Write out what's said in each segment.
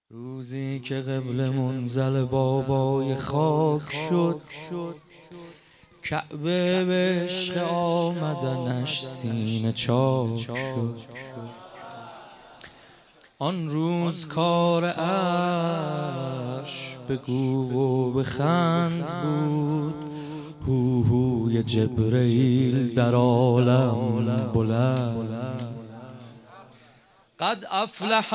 روزی که قبل منزل بابای خاک شد، کعبه به عشق آمدنش سینه چاک شد. آن روز کار عرش بگو و بخند بود، هوهوی جبرئیل در عالم بلند. قد افلح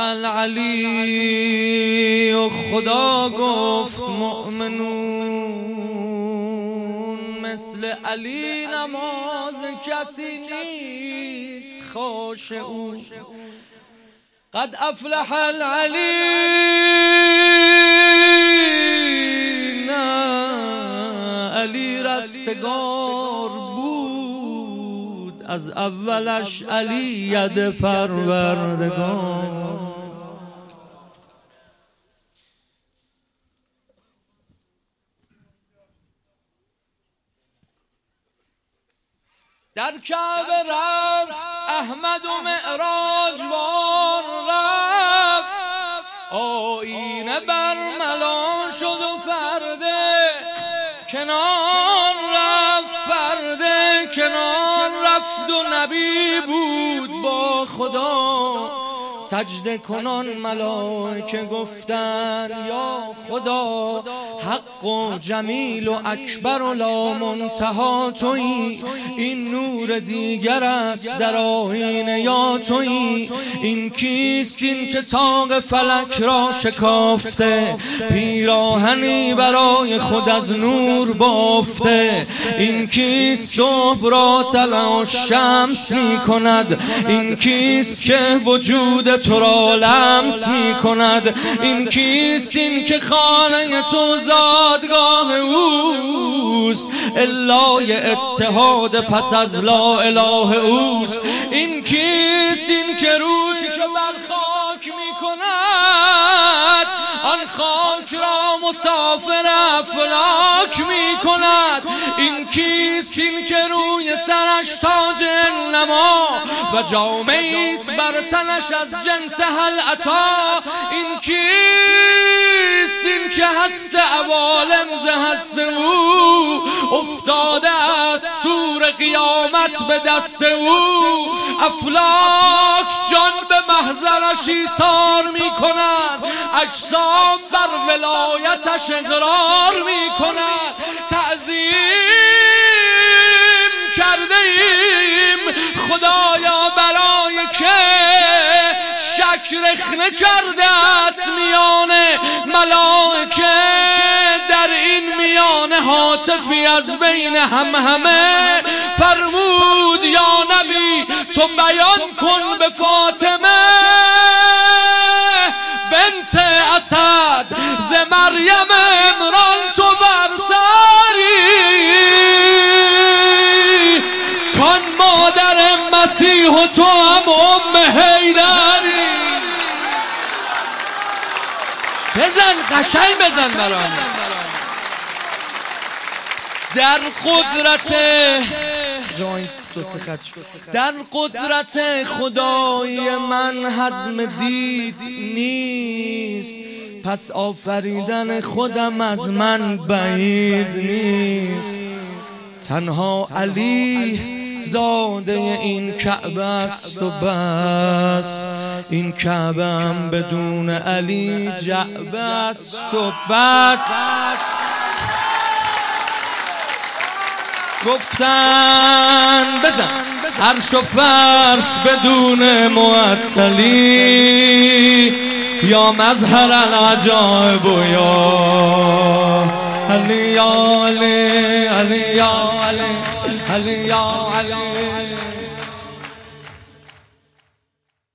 العلی و خدا گفت مؤمنون، مثل علی نماز کسی نیست خاشعون. قد افلح العلی، نه علی رستگار بود، از اولش علی ید پروردگار. در کعبه رفت احمد و معراج وار رفت، آینه برملا شد و پرده کنار رفت، پرده کنار رفت و نبی بود با خدا. سجده کنان ملائکه گفتن یا خدا، حق و جمیل و اکبر و لا منتها تویی، این نور دیگر است در آیینه یا تویی. این کیست این که طاق فلک را شکافته، پیراهنی برای خود از نور بافته. این کیست صبح را طلع شمس می کند، این کیست که وجود تو را لمس می کند. این کیست این که خانه تو زادگاه اوست، الای اتحاد پس از لا اله اوست. این کیست این که روی که بر خاک می کند، آن خاک را مسافر افلاک می کند. این کیست این که روی سرش تاج نما و جامه است بر تنش از جنس هل عطا. این کیست این که هست عوالم ز هست او، افتاده از سور قیامت به دست او. افلاک جان به محضرش ایثار می کند، اجسام بر ولایتش اقرار می کند. تعظیم کرده ایم خدایا برای که شک رخنه کرده است میان ملائکه. در این میان هاتفی از بین همه فرمود یا نبی تو بیان کن به فاطمه بنت اسد ز مریم عمران تو برتری، کان مادر مسیح و تو هم ام حیدری. بزن قشنگ بزن برام. در قدرت خدای من هضم دید نیست، پس آفریدن خودم از من بعید نیست. تنها علی زاده این کعبه است و بس، این کعبه هم بدون علی جعبه است و بس. گفتن بزن عرش و فرش بدون معطلی، یا مظهر العجائب و یا علی یا علی علی یا علی علی یا علی.